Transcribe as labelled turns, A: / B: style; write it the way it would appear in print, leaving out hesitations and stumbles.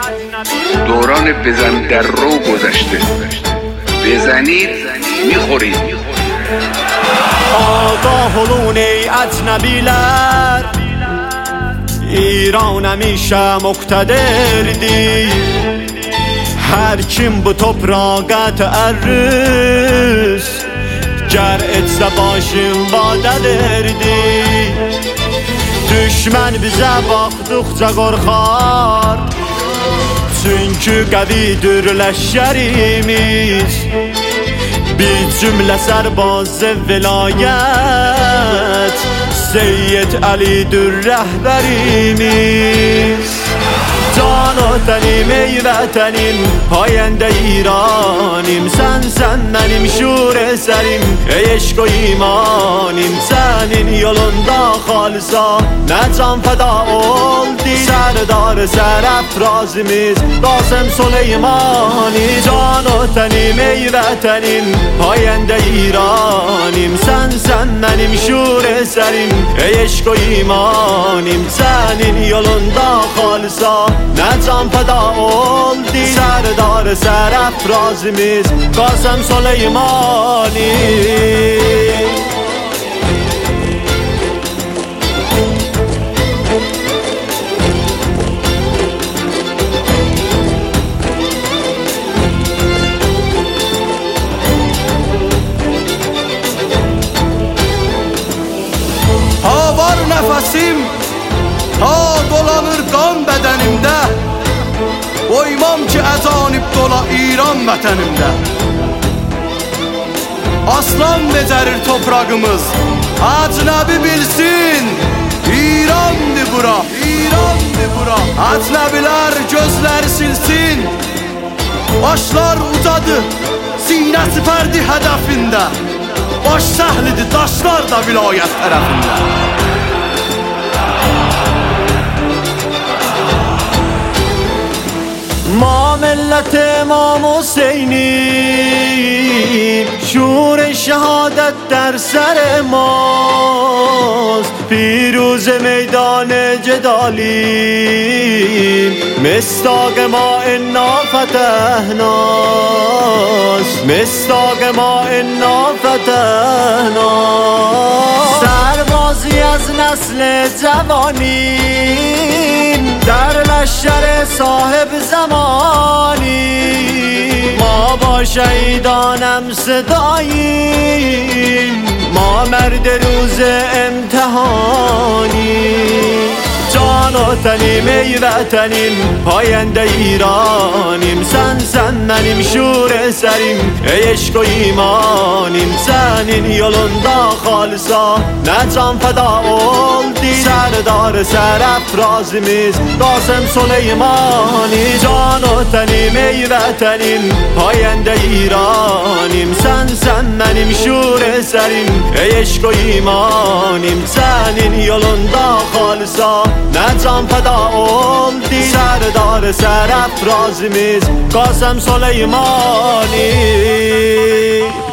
A: دوران بزن در رو گذشته، بزنید میخورید.
B: آگاه olun ey ecnebiler، İran همیشه مقتدرdi. Her kim bu toprağa teərrüz ger etsə başım vadədirdi. Düşmən bizə baxdıqca qorxar, çünki qəvidir ləşkərimiz. Biz cümlə sərbaz vilayət, Seyyid Əlidir rəhbərimiz. Can o tənim ey vətənim, payəndə İranim. Sən mənim şur əsərim, ey eşq o imanim. Sənin yolunda xalisa nə can fəda oldu. Sərdar sərəfrazimiz Qasım Süleymani. Can o tənim ey vətənim, payəndə İranim. Sən mənim şur əsərim, ey eşq o imanim. Sənin yolunda xalisa nə can fəda oldu. Sərdar sərəfrazimiz Qasım Süleymani.
C: Ha var nəfəsim, ha dolanır qan bədənimdə. Qoymam ki əcanib dola İran vətənimdə. Aslan becərir toprağımız, əcnəbi bilsin, İrandır bura, İrandır bura. Əcnəbilər gözləri silsin, başlar ucadı, sinəsi fərdi hədəfində. Baş səhlidir daşlar da vilayət tərəfində.
B: ما ملت امام حسینیم، شور شهادت در سر ماست. پیروز میدان جدالیم، مصداق ما انا فتحناست. مصداق ما انا فتحناست. سربازی از نسل جوانیم، در لشکر صاحب زمانی. ما با شهیدانم صداییم، ما مرد روز امتحانی. جان و تنیم ای وطنیم، پاینده ایرانیم. سن منیم شور سریم، ای عشق و ایمانیم. سنین یolunda خالصا نه can feda oldu. Sərdar sərəfrazimiz Qasım Süleymani. Can o tənim ey vətənim, payəndə İranim. Sən mənim şur əsərim, ey eşq o imanim. Sənin yolunda xalisa nə can fəda oldu. Sərdar sərəfrazimiz Qasım Süleymani.